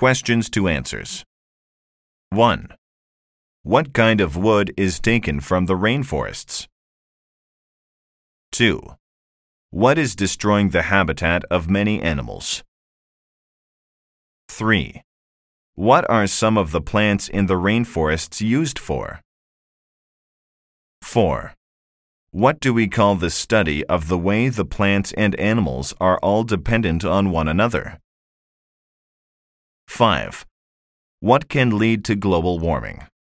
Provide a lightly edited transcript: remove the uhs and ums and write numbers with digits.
Questions to answers. 1. What kind of wood is taken from the rainforests? 2. What is destroying the habitat of many animals? 3. What are some of the plants in the rainforests used for? 4. What do we call the study of the way the plants and animals are all dependent on one another? 5. What can lead to global warming?